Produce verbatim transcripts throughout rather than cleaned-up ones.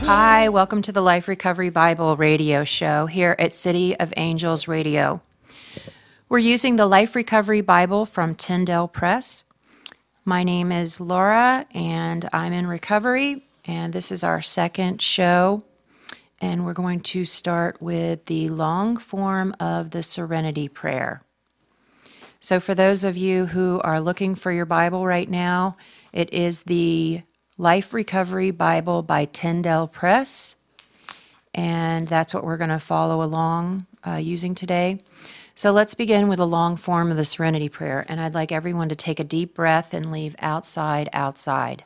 Hi, welcome to the Life Recovery Bible radio show here at City of Angels Radio. We're using the Life Recovery Bible from Tyndale Press. My name is Laura, and I'm in recovery, and this is our second show, and we're going to start with the long form of the Serenity Prayer. So for those of you who are looking for your Bible right now, it is the Life Recovery Bible by Tyndale Press, and that's what we're going to follow along uh, using today. So let's begin with a long form of the Serenity Prayer, and I'd like everyone to take a deep breath and leave outside, outside.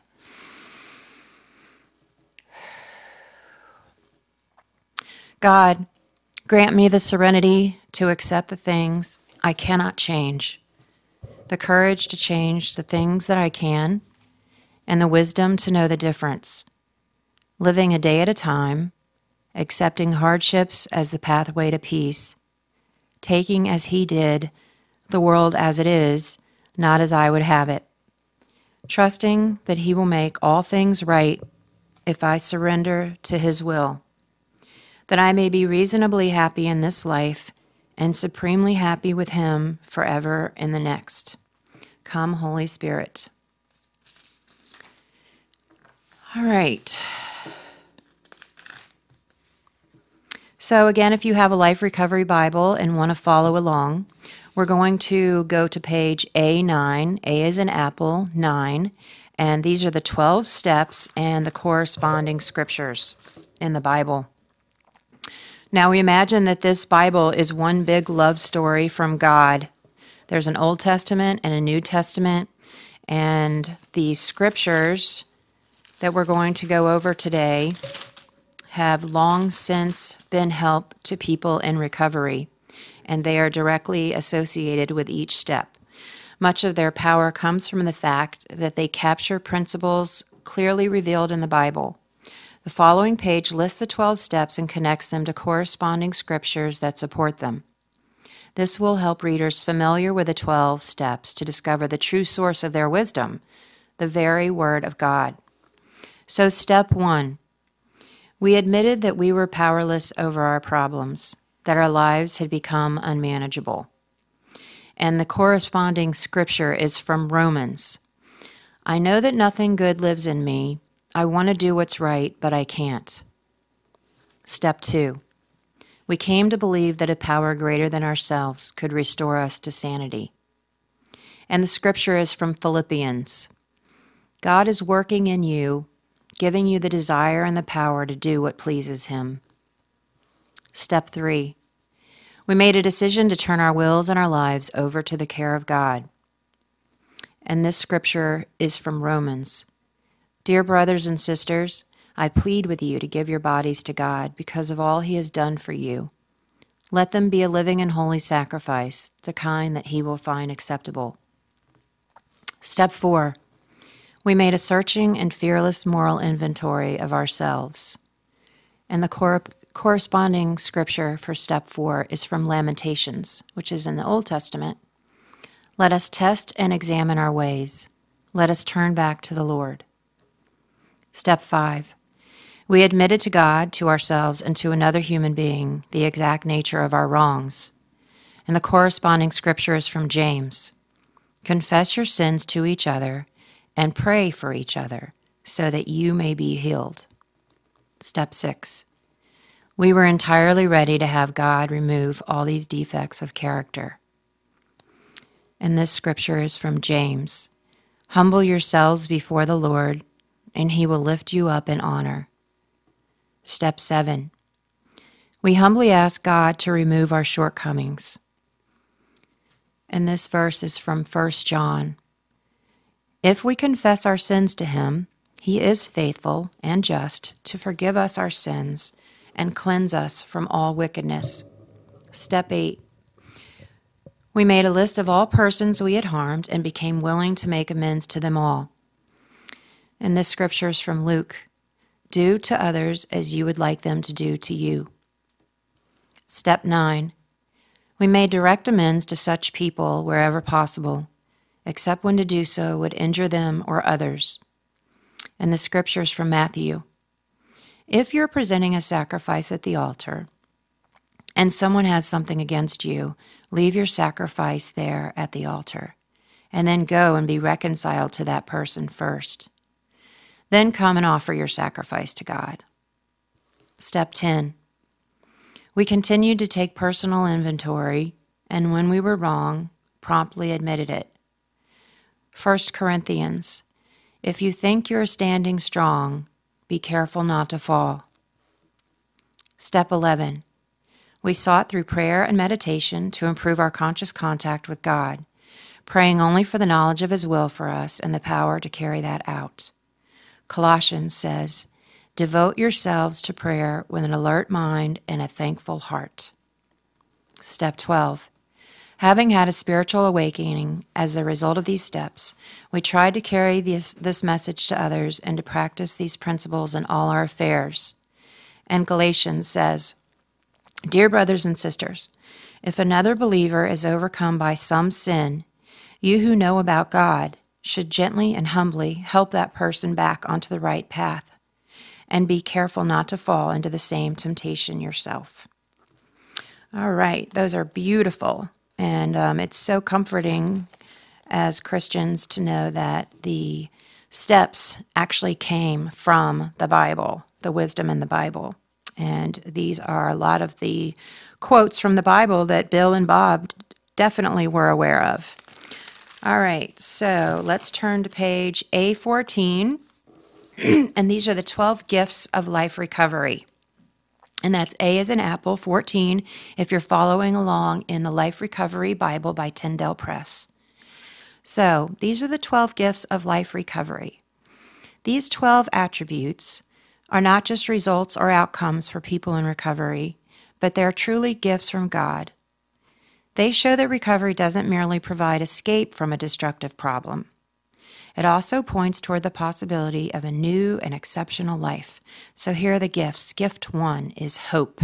God, grant me the serenity to accept the things I cannot change, the courage to change the things that I can, and the wisdom to know the difference, living a day at a time, accepting hardships as the pathway to peace, taking as he did the world as it is, not as I would have it, trusting that he will make all things right if I surrender to his will, that I may be reasonably happy in this life and supremely happy with him forever in the next. Come, Holy Spirit. All right. So again, if you have a Life Recovery Bible and want to follow along, we're going to go to page A nine. A is in apple, nine. And these are the twelve steps and the corresponding scriptures in the Bible. Now we imagine that this Bible is one big love story from God. There's an Old Testament and a New Testament, and the scriptures that we're going to go over today have long since been help to people in recovery, and they are directly associated with each step. Much of their power comes from the fact that they capture principles clearly revealed in the Bible. The following page lists the twelve steps and connects them to corresponding scriptures that support them. This will help readers familiar with the twelve steps to discover the true source of their wisdom, the very Word of God. So step one, we admitted that we were powerless over our problems, that our lives had become unmanageable. And the corresponding scripture is from Romans. I know that nothing good lives in me. I want to do what's right, but I can't. Step two, we came to believe that a power greater than ourselves could restore us to sanity. And the scripture is from Philippians. God is working in you, giving you the desire and the power to do what pleases him. Step three, we made a decision to turn our wills and our lives over to the care of God. And this scripture is from Romans. Dear brothers and sisters, I plead with you to give your bodies to God because of all he has done for you. Let them be a living and holy sacrifice, the kind that he will find acceptable. Step four, we made a searching and fearless moral inventory of ourselves. And the cor- corresponding scripture for step four is from Lamentations, which is in the Old Testament. Let us test and examine our ways. Let us turn back to the Lord. Step five, we admitted to God, to ourselves, and to another human being the exact nature of our wrongs. And the corresponding scripture is from James. Confess your sins to each other and pray for each other so that you may be healed. Step six, we were entirely ready to have God remove all these defects of character. And this scripture is from James. Humble yourselves before the Lord, and he will lift you up in honor. Step seven, we humbly ask God to remove our shortcomings. And this verse is from First John. If we confess our sins to him, he is faithful and just to forgive us our sins and cleanse us from all wickedness. Step eight, we made a list of all persons we had harmed and became willing to make amends to them all. And this scripture is from Luke. Do to others as you would like them to do to you. Step nine, we made direct amends to such people wherever possible, except when to do so would injure them or others. And the scriptures from Matthew. If you're presenting a sacrifice at the altar and someone has something against you, leave your sacrifice there at the altar and then go and be reconciled to that person first. Then come and offer your sacrifice to God. Step ten. We continued to take personal inventory, and when we were wrong, promptly admitted it. First Corinthians. If you think you're standing strong, be careful not to fall. Step eleven. We sought through prayer and meditation to improve our conscious contact with God, praying only for the knowledge of His will for us and the power to carry that out. Colossians says, devote yourselves to prayer with an alert mind and a thankful heart. Step twelve. Having had a spiritual awakening as the result of these steps, we tried to carry this, this message to others and to practice these principles in all our affairs. And Galatians says, dear brothers and sisters, if another believer is overcome by some sin, you who know about God should gently and humbly help that person back onto the right path, and be careful not to fall into the same temptation yourself. All right, those are beautiful. And um, it's so comforting as Christians to know that the steps actually came from the Bible, the wisdom in the Bible. And these are a lot of the quotes from the Bible that Bill and Bob definitely were aware of. All right, so let's turn to page A fourteen. And these are the twelve gifts of life recovery. And that's A as in Apple, fourteen, if you're following along in the Life Recovery Bible by Tyndale Press. So these are the twelve gifts of life recovery. These twelve attributes are not just results or outcomes for people in recovery, but they're truly gifts from God. They show that recovery doesn't merely provide escape from a destructive problem. It also points toward the possibility of a new and exceptional life. So here are the gifts. Gift one is hope.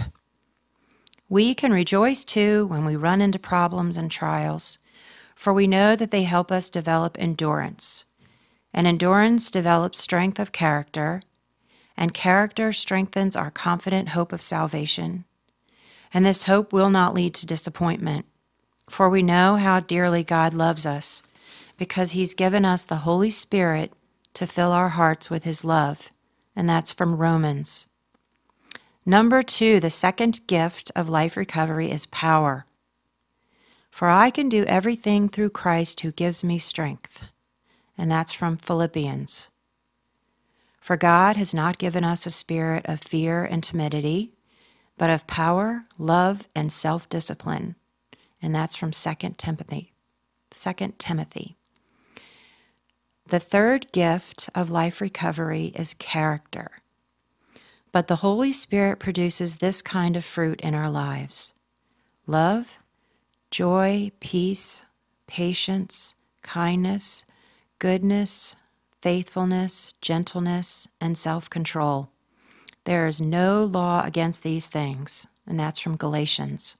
We can rejoice too when we run into problems and trials, for we know that they help us develop endurance. And endurance develops strength of character, and character strengthens our confident hope of salvation. And this hope will not lead to disappointment, for we know how dearly God loves us, because He's given us the Holy Spirit to fill our hearts with His love, and that's from Romans. Number two, the second gift of life recovery is power. For I can do everything through Christ who gives me strength, and that's from Philippians. For God has not given us a spirit of fear and timidity, but of power, love, and self-discipline, and that's from Second Timothy. Second Timothy. The third gift of life recovery is character. But the Holy Spirit produces this kind of fruit in our lives: love, joy, peace, patience, kindness, goodness, faithfulness, gentleness, and self-control. There is no law against these things, and that's from Galatians.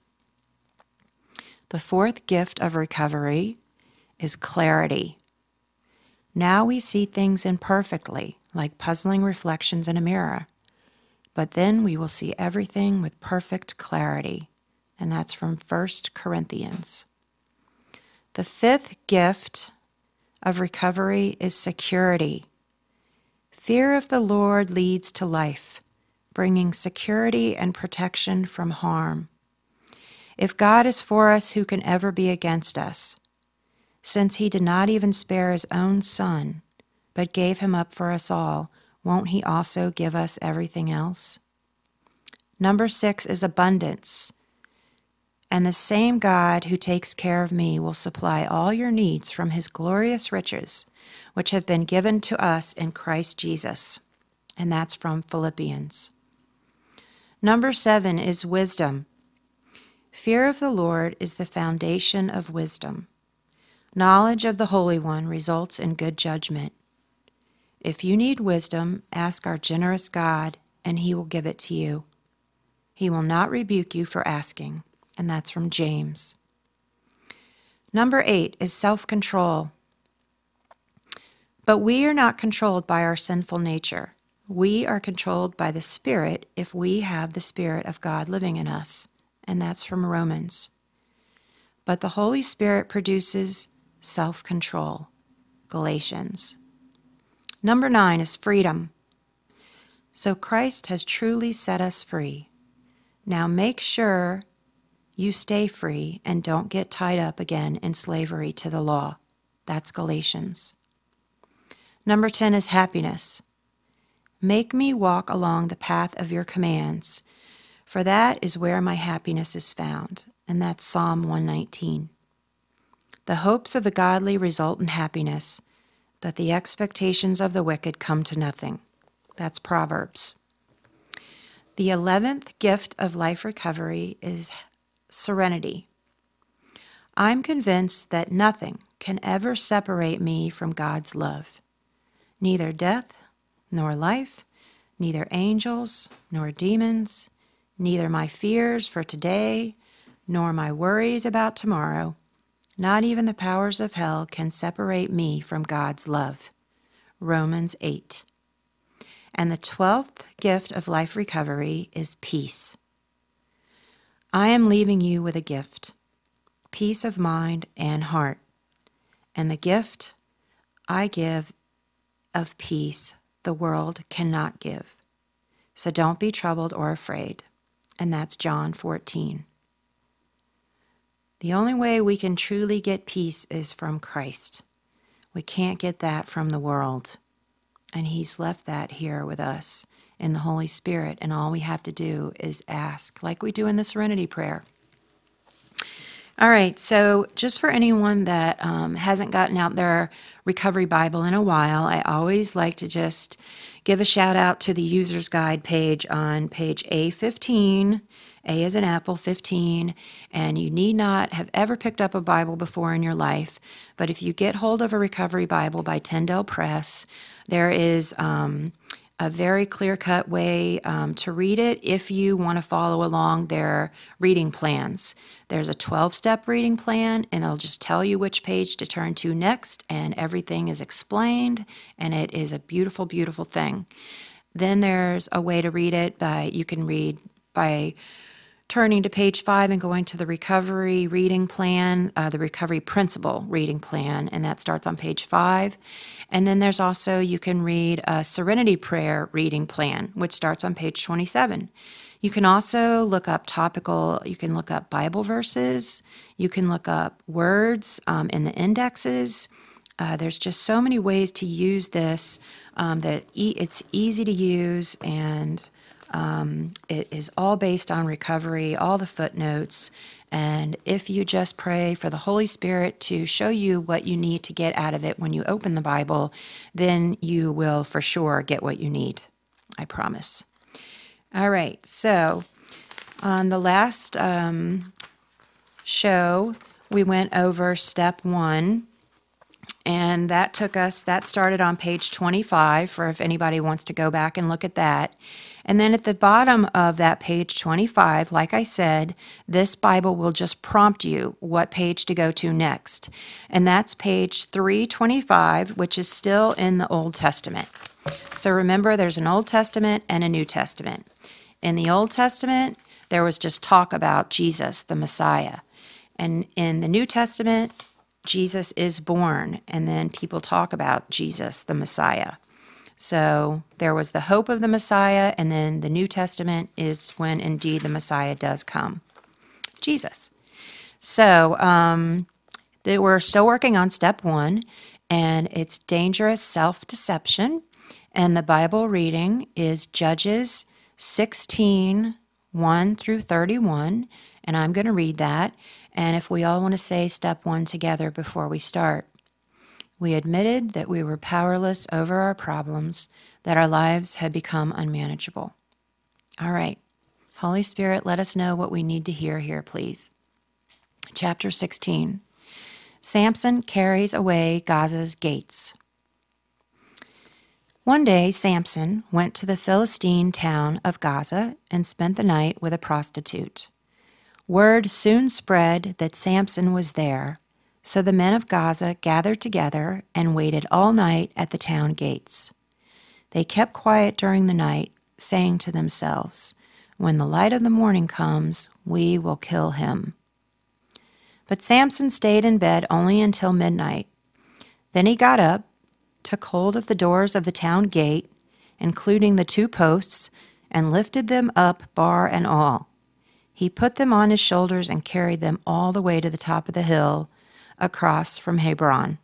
The fourth gift of recovery is clarity. Now we see things imperfectly, like puzzling reflections in a mirror. But then we will see everything with perfect clarity. And that's from First Corinthians. The fifth gift of recovery is security. Fear of the Lord leads to life, bringing security and protection from harm. If God is for us, who can ever be against us? Since He did not even spare His own Son, but gave Him up for us all, won't He also give us everything else? Number six is abundance. And the same God who takes care of me will supply all your needs from His glorious riches, which have been given to us in Christ Jesus. And that's from Philippians. Number seven is wisdom. Fear of the Lord is the foundation of wisdom. Knowledge of the Holy One results in good judgment. If you need wisdom, ask our generous God, and He will give it to you. He will not rebuke you for asking, and that's from James. Number eight is self-control. But we are not controlled by our sinful nature. We are controlled by the Spirit if we have the Spirit of God living in us, and that's from Romans. But the Holy Spirit produces self-control, Galatians. Number nine is freedom. So Christ has truly set us free. Now make sure you stay free and don't get tied up again in slavery to the law. That's Galatians. Number ten is happiness. Make me walk along the path of your commands, for that is where my happiness is found. And that's Psalm one nineteen. The hopes of the godly result in happiness, but the expectations of the wicked come to nothing. That's Proverbs. The eleventh gift of life recovery is serenity. I'm convinced that nothing can ever separate me from God's love. Neither death nor life, neither angels nor demons, neither my fears for today nor my worries about tomorrow, not even the powers of hell can separate me from God's love. Romans eight. And the twelfth gift of life recovery is peace. I am leaving you with a gift, peace of mind and heart. And the gift I give of peace the world cannot give. So don't be troubled or afraid. And that's John fourteen. The only way we can truly get peace is from Christ. We can't get that from the world. And he's left that here with us in the Holy Spirit. And all we have to do is ask, like we do in the Serenity Prayer. All right, so just for anyone that um, hasn't gotten out their Recovery Bible in a while, I always like to just give a shout out to the User's Guide page on page A fifteen. A as in Apple, fifteen, and you need not have ever picked up a Bible before in your life, but if you get hold of a Recovery Bible by Tyndale Press, there is um, a very clear-cut way um, to read it if you want to follow along their reading plans. There's a twelve-step reading plan, and it'll just tell you which page to turn to next, and everything is explained, and it is a beautiful, beautiful thing. Then there's a way to read it by, you can read by turning to page five and going to the recovery reading plan, uh, the recovery principle reading plan, and that starts on page five. And then there's also, you can read a Serenity Prayer reading plan, which starts on page twenty-seven. You can also look up topical, you can look up Bible verses, you can look up words um, in the indexes. Uh, there's just so many ways to use this um, that e- it's easy to use, and Um, it is all based on recovery, all the footnotes, and if you just pray for the Holy Spirit to show you what you need to get out of it when you open the Bible, then you will for sure get what you need. I promise. All right, so on the last um, show, we went over step one, and that took us, that started on page twenty-five, for if anybody wants to go back and look at that. And then at the bottom of that page twenty-five, like I said, this Bible will just prompt you what page to go to next. And that's page three twenty-five, which is still in the Old Testament. So remember, there's an Old Testament and a New Testament. In the Old Testament, there was just talk about Jesus, the Messiah. And in the New Testament, Jesus is born, and then people talk about Jesus, the Messiah. So there was the hope of the Messiah, and then the New Testament is when indeed the Messiah does come, Jesus. So um, they were still working on step one, and it's dangerous self-deception. And the Bible reading is Judges sixteen, one through thirty-one, and I'm going to read that. And if we all want to say step one together before we start. We admitted that we were powerless over our problems, that our lives had become unmanageable. All right. Holy Spirit, let us know what we need to hear here, please. Chapter sixteen. Samson carries away Gaza's gates. One day, Samson went to the Philistine town of Gaza and spent the night with a prostitute. Word soon spread that Samson was there, so the men of Gaza gathered together and waited all night at the town gates. They kept quiet during the night, saying to themselves, "When the light of the morning comes, we will kill him." But Samson stayed in bed only until midnight. Then he got up, took hold of the doors of the town gate, including the two posts, and lifted them up, bar and all. He put them on his shoulders and carried them all the way to the top of the hill, across from Hebron.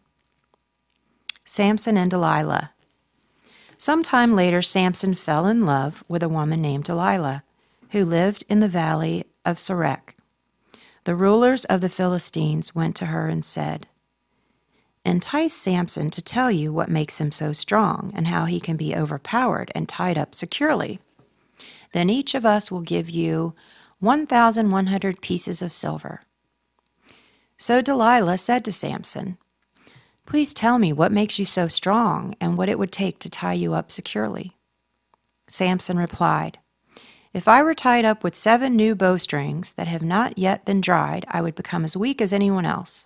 Samson and Delilah. Some time later, Samson fell in love with a woman named Delilah, who lived in the valley of Sorek. The rulers of the Philistines went to her and said, "Entice Samson to tell you what makes him so strong and how he can be overpowered and tied up securely. Then each of us will give you one thousand one hundred pieces of silver." So Delilah said to Samson, "Please tell me what makes you so strong and what it would take to tie you up securely." Samson replied, "If I were tied up with seven new bowstrings that have not yet been dried, I would become as weak as anyone else."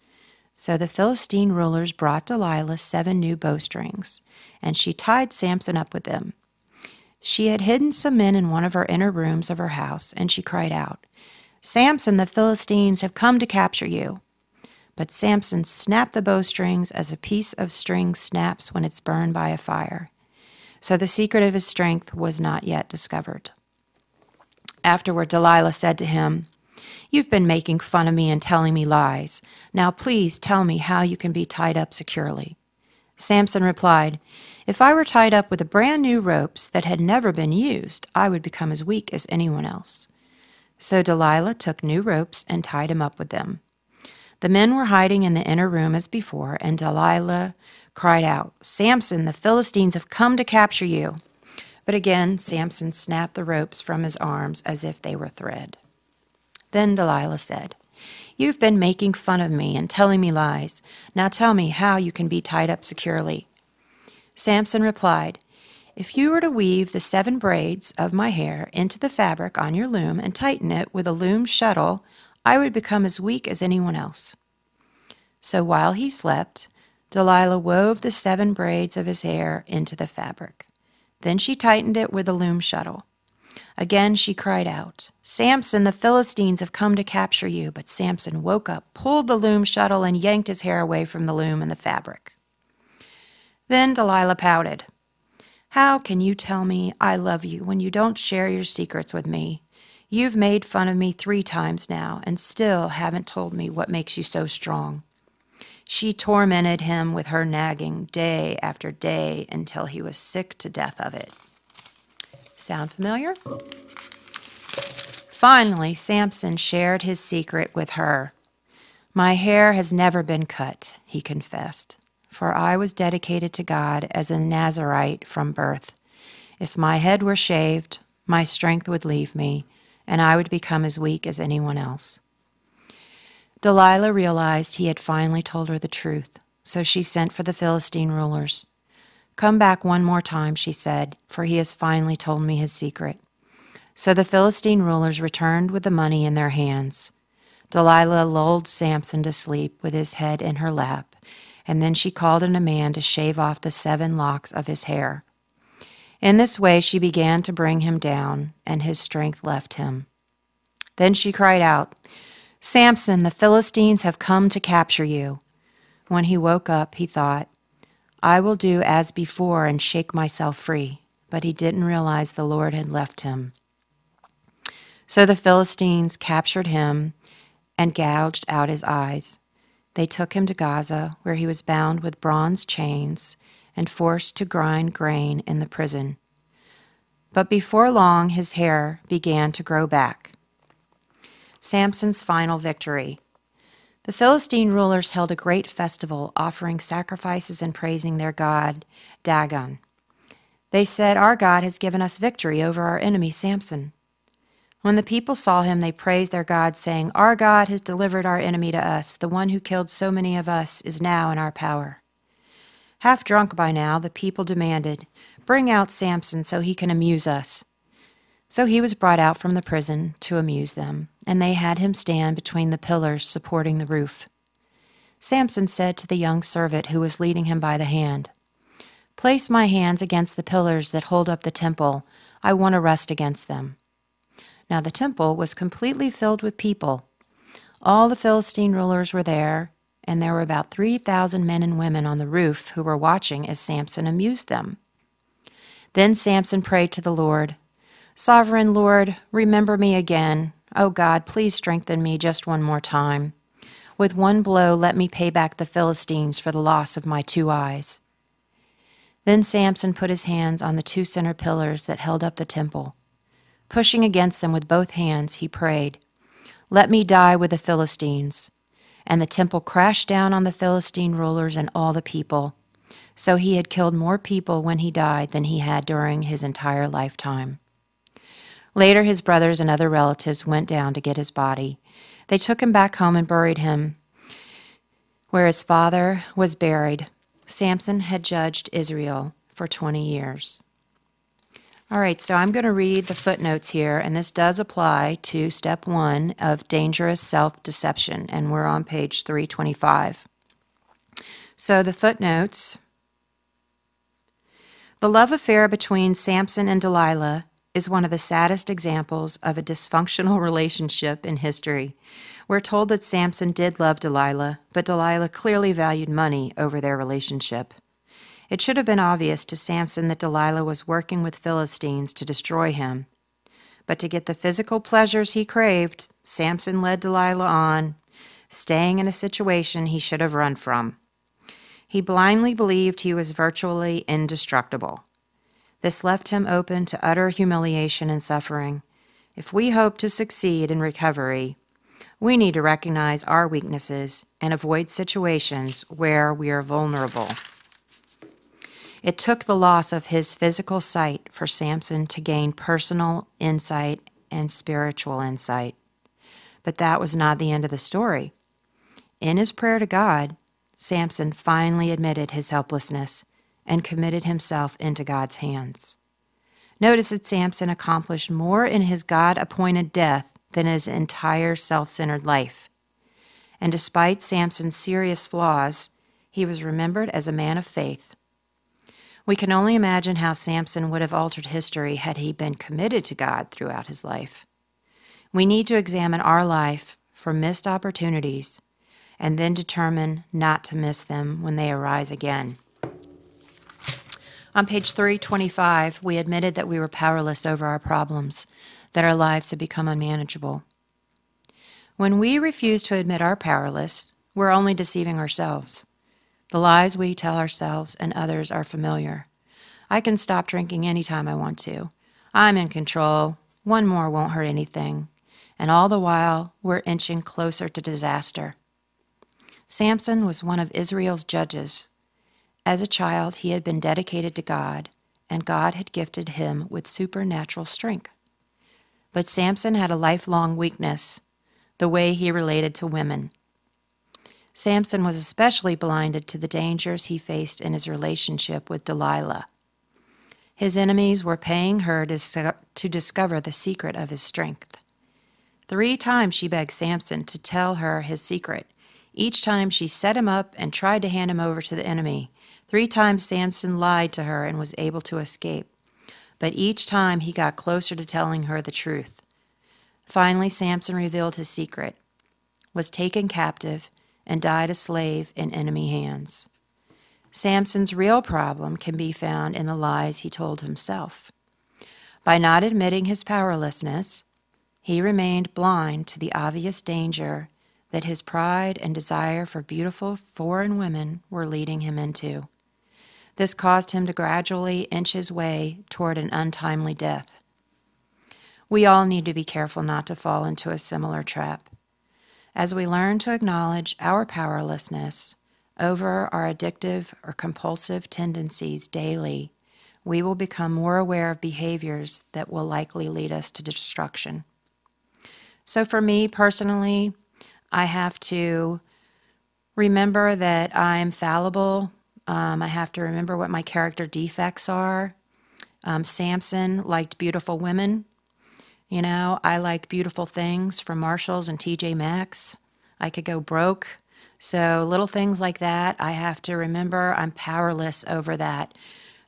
So the Philistine rulers brought Delilah seven new bowstrings, and she tied Samson up with them. She had hidden some men in one of her inner rooms of her house, and she cried out, "Samson, the Philistines have come to capture you." But Samson snapped the bowstrings as a piece of string snaps when it's burned by a fire. So the secret of his strength was not yet discovered. Afterward, Delilah said to him, "You've been making fun of me and telling me lies. Now please tell me how you can be tied up securely." Samson replied, "If I were tied up with brand new ropes that had never been used, I would become as weak as anyone else." So Delilah took new ropes and tied him up with them. The men were hiding in the inner room as before, and Delilah cried out, "Samson, the Philistines have come to capture you." But again, Samson snapped the ropes from his arms as if they were thread. Then Delilah said, "You've been making fun of me and telling me lies. Now tell me how you can be tied up securely." Samson replied, "If you were to weave the seven braids of my hair into the fabric on your loom and tighten it with a loom shuttle, I would become as weak as anyone else." So while he slept, Delilah wove the seven braids of his hair into the fabric. Then she tightened it with a loom shuttle. Again she cried out, "Samson, the Philistines have come to capture you." But Samson woke up, pulled the loom shuttle, and yanked his hair away from the loom and the fabric. Then Delilah pouted, "How can you tell me I love you when you don't share your secrets with me? You've made fun of me three times now and still haven't told me what makes you so strong." She tormented him with her nagging day after day until he was sick to death of it. Sound familiar? Finally, Samson shared his secret with her. "My hair has never been cut," he confessed, "for I was dedicated to God as a Nazirite from birth. If my head were shaved, my strength would leave me, and I would become as weak as anyone else." Delilah realized he had finally told her the truth, so she sent for the Philistine rulers. "Come back one more time," she said, "for he has finally told me his secret." So the Philistine rulers returned with the money in their hands. Delilah lulled Samson to sleep with his head in her lap, and then she called in a man to shave off the seven locks of his hair. In this way she began to bring him down, and his strength left him. Then she cried out, "Samson, the Philistines have come to capture you." When he woke up, he thought, "I will do as before and shake myself free." But he didn't realize the Lord had left him. So the Philistines captured him and gouged out his eyes. They took him to Gaza, where he was bound with bronze chains and forced to grind grain in the prison. But before long, his hair began to grow back. Samson's final victory. The Philistine rulers held a great festival, offering sacrifices and praising their god, Dagon. They said, "Our God has given us victory over our enemy Samson." When the people saw him, they praised their God, saying, "Our God has delivered our enemy to us. The one who killed so many of us is now in our power." Half drunk by now, the people demanded, "Bring out Samson so he can amuse us." So he was brought out from the prison to amuse them, and they had him stand between the pillars supporting the roof. Samson said to the young servant who was leading him by the hand, Place my hands against the pillars that hold up the temple. I want to rest against them." Now the temple was completely filled with people. All the Philistine rulers were there, and there were about three thousand men and women on the roof who were watching as Samson amused them. Then Samson prayed to the Lord, "Sovereign Lord, remember me again. Oh God, please strengthen me just one more time. With one blow, let me pay back the Philistines for the loss of my two eyes." Then Samson put his hands on the two center pillars that held up the temple. Pushing against them with both hands, he prayed, "Let me die with the Philistines." And the temple crashed down on the Philistine rulers and all the people. So he had killed more people when he died than he had during his entire lifetime. Later, his brothers and other relatives went down to get his body. They took him back home and buried him where his father was buried. Samson had judged Israel for twenty years. All right, so I'm going to read the footnotes here, and this does apply to step one of dangerous self-deception, and we're on page three twenty-five. So the footnotes: the love affair between Samson and Delilah is one of the saddest examples of a dysfunctional relationship in history. We're told that Samson did love Delilah, but Delilah clearly valued money over their relationship. It should have been obvious to Samson that Delilah was working with Philistines to destroy him. But to get the physical pleasures he craved, Samson led Delilah on, staying in a situation he should have run from. He blindly believed he was virtually indestructible. This left him open to utter humiliation and suffering. If we hope to succeed in recovery, we need to recognize our weaknesses and avoid situations where we are vulnerable. It took the loss of his physical sight for Samson to gain personal insight and spiritual insight. But that was not the end of the story. In his prayer to God, Samson finally admitted his helplessness and committed himself into God's hands. Notice that Samson accomplished more in his God-appointed death than his entire self-centered life. And despite Samson's serious flaws, he was remembered as a man of faith. We can only imagine how Samson would have altered history had he been committed to God throughout his life. We need to examine our life for missed opportunities and then determine not to miss them when they arise again. On page three twenty-five, we admitted that we were powerless over our problems, that our lives had become unmanageable. When we refuse to admit our powerless, we're only deceiving ourselves. The lies we tell ourselves and others are familiar. I can stop drinking anytime I want to. I'm in control. One more won't hurt anything. And all the while, we're inching closer to disaster. Samson was one of Israel's judges. As a child, he had been dedicated to God, and God had gifted him with supernatural strength. But Samson had a lifelong weakness, the way he related to women. Samson was especially blinded to the dangers he faced in his relationship with Delilah. His enemies were paying her to, to discover the secret of his strength. Three times she begged Samson to tell her his secret. Each time she set him up and tried to hand him over to the enemy. Three times Samson lied to her and was able to escape. But each time he got closer to telling her the truth. Finally, Samson revealed his secret, was taken captive, and died a slave in enemy hands. Samson's real problem can be found in the lies he told himself. By not admitting his powerlessness, he remained blind to the obvious danger that his pride and desire for beautiful foreign women were leading him into. This caused him to gradually inch his way toward an untimely death. We all need to be careful not to fall into a similar trap. As we learn to acknowledge our powerlessness over our addictive or compulsive tendencies daily, we will become more aware of behaviors that will likely lead us to destruction. So for me personally, I have to remember that I'm fallible. Um, I have to remember what my character defects are. Um, Samson liked beautiful women. You know, I like beautiful things from Marshalls and T J Maxx. I could go broke. So little things like that, I have to remember I'm powerless over that.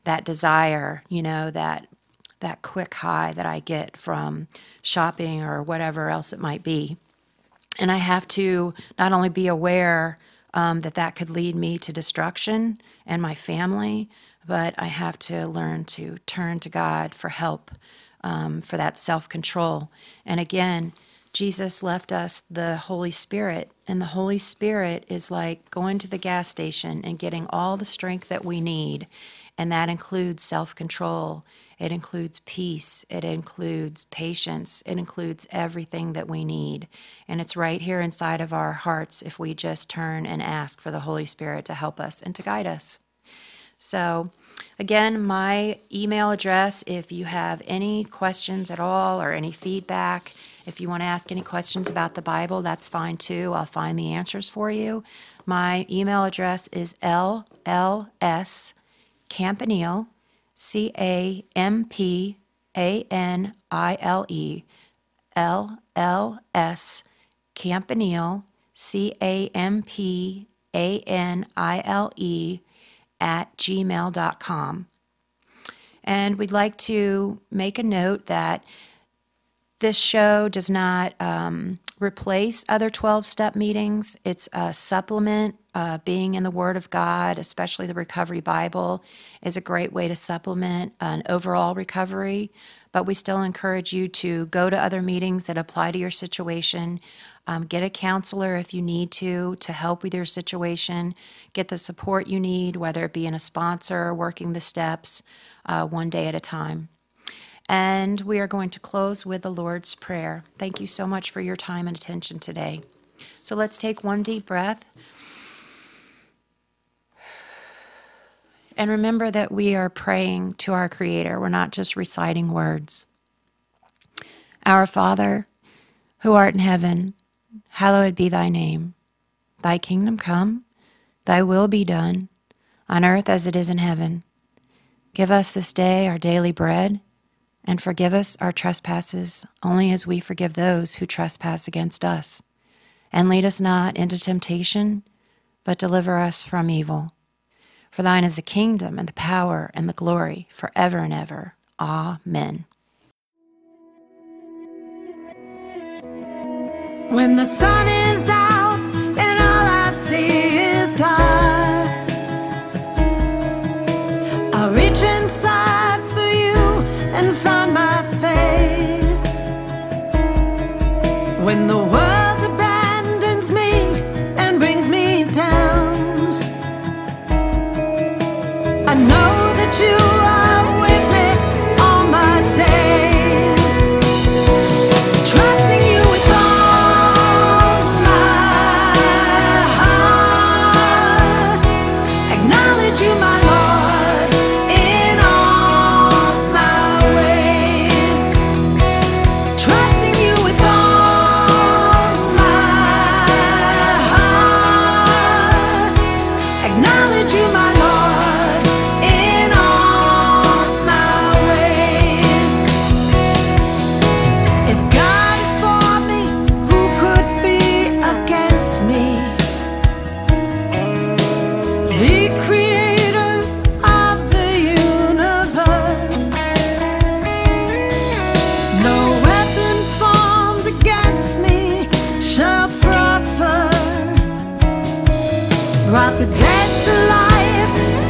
that desire, you know, that that quick high that I get from shopping or whatever else it might be. And I have to not only be aware um, that that could lead me to destruction and my family, but I have to learn to turn to God for help, um, for that self-control. And again, Jesus left us the Holy Spirit, and the Holy Spirit is like going to the gas station and getting all the strength that we need, and that includes self-control. It includes peace. It includes patience. It includes everything that we need. And it's right here inside of our hearts if we just turn and ask for the Holy Spirit to help us and to guide us. So again, my email address, if you have any questions at all or any feedback, if you want to ask any questions about the Bible, that's fine too. I'll find the answers for you. My email address is L L S Campanile, C A M P A N I L E, L L S Campanile, C A M P A N I L E, at gmail dot com. And we'd like to make a note that this show does not um, replace other twelve-step meetings. It's a supplement. Uh, being in the Word of God, especially the Recovery Bible, is a great way to supplement an overall recovery. But we still encourage you to go to other meetings that apply to your situation. Um, get a counselor if you need to, to help with your situation. Get the support you need, whether it be in a sponsor, working the steps, uh, one day at a time. And we are going to close with the Lord's Prayer. Thank you so much for your time and attention today. So let's take one deep breath. And remember that we are praying to our Creator. We're not just reciting words. Our Father, who art in heaven, hallowed be thy name. Thy kingdom come, thy will be done, on earth as it is in heaven. Give us this day our daily bread, and forgive us our trespasses, only as we forgive those who trespass against us. And lead us not into temptation, but deliver us from evil. For thine is the kingdom and the power and the glory forever and ever. Amen. When the sun is out and all I see is dark, I'll reach inside for you and find my faith. When the world abandons me and brings me down, I know that you are with me all my days, trusting you with all my heart. Acknowledge you, my Lord, in all my ways, trusting you with all my heart. Acknowledge you, my Lord. Brought the dead to life.